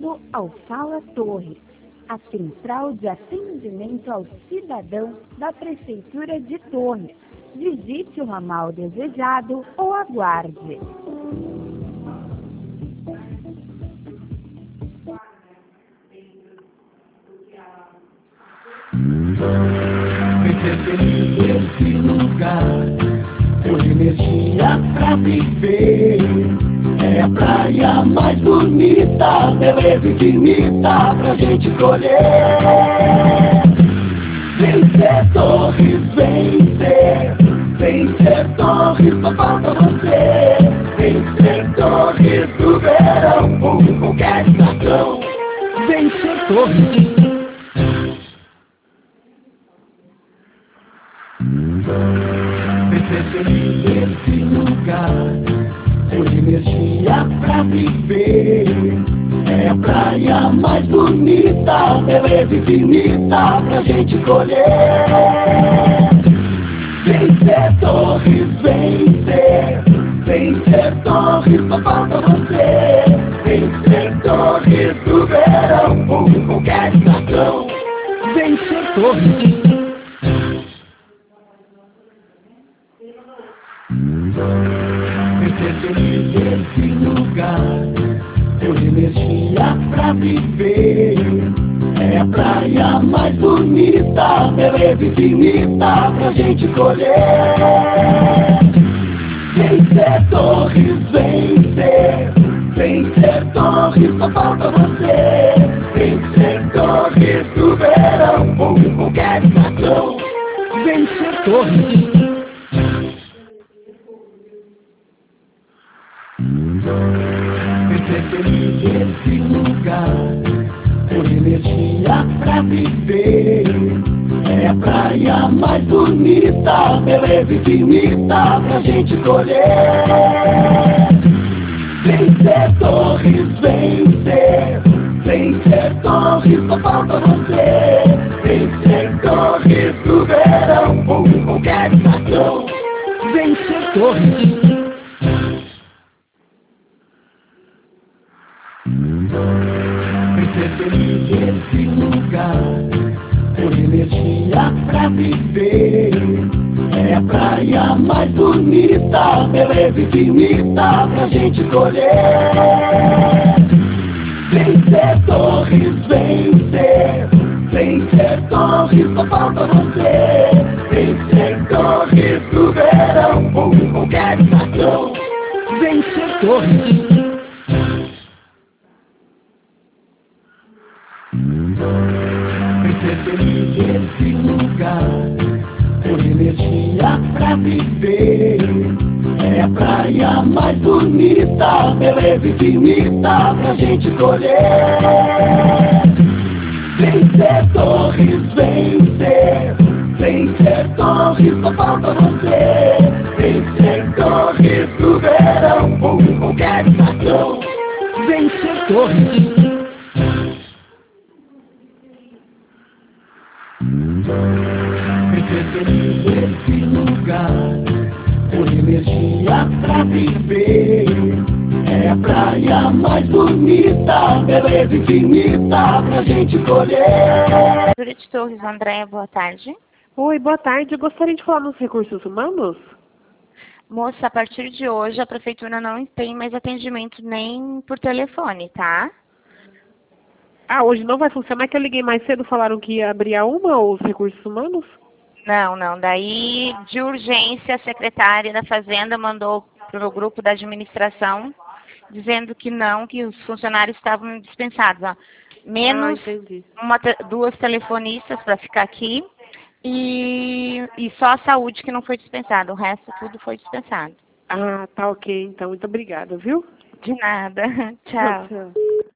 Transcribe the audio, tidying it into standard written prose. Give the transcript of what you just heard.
bem-vindo ao Fala Torre, a central de atendimento ao cidadão da Prefeitura de Torres. Visite o ramal desejado ou aguarde. Vem ser feliz nesse lugar, por energia pra viver. É a praia mais bonita, beleza infinita pra gente colher. Vencer Torres, vencer. Vencer Torres, só falta você. Vencer Torres do verão, com qualquer estação. Vencer Torres. Vem ser feliz nesse lugar, por energia pra viver. É a praia mais bonita, beleza infinita pra gente colher. Vencer Torres, vencer. Vencer Torres, só falta você. Vencer Torres do verão, com qualquer estação. Vencer Torres. Vem ser feliz nesse lugar, por energia pra viver. É a praia mais bonita, beleza infinita pra gente colher. Vencer Torres, vencer. Vencer Torres, só falta você. Vencer Torres do verão, com qualquer estação. Vencer Torres. Vem ser feliz nesse lugar, por energia pra viver. É a praia mais bonita, beleza infinita pra gente colher. Vencer Torres, vencer. Vencer Torres, só falta você. Vencer Torres do verão, com qualquer estação. Vencer Torres. Vem ser feliz nesse lugar, por energia pra viver. É a praia mais bonita, beleza infinita pra gente colher. Vencer Torres, vencer. Vencer Torres, só falta você. Vencer Torres do verão, com qualquer estação. Vencer Torres. Vem ser feliz nesse lugar, por energia pra viver. É a praia mais bonita, beleza infinita pra gente colher. Vencer Torres, vencer. Vencer Torres, só falta você. Vencer Torres do verão, com qualquer estação. Vencer Torres. Vem ser feliz nesse lugar, por energia pra viver. É a praia mais bonita, beleza infinita pra gente colher. Prefeitura de Torres, Andréia, boa tarde. Oi, boa tarde. Eu gostaria de falar nos recursos humanos. Moça, a partir de hoje a Prefeitura não tem mais atendimento nem por telefone, tá? Ah, hoje não vai funcionar, que eu liguei mais cedo, falaram que ia abrir a uma, os recursos humanos? Não. Daí, de urgência, a secretária da Fazenda mandou para o grupo da administração dizendo que não, que os funcionários estavam dispensados. Ó. Menos duas telefonistas para ficar aqui e só a saúde que não foi dispensada. O resto tudo foi dispensado. Ah, tá ok, então. Muito obrigada, viu? De nada. Tchau. Tchau.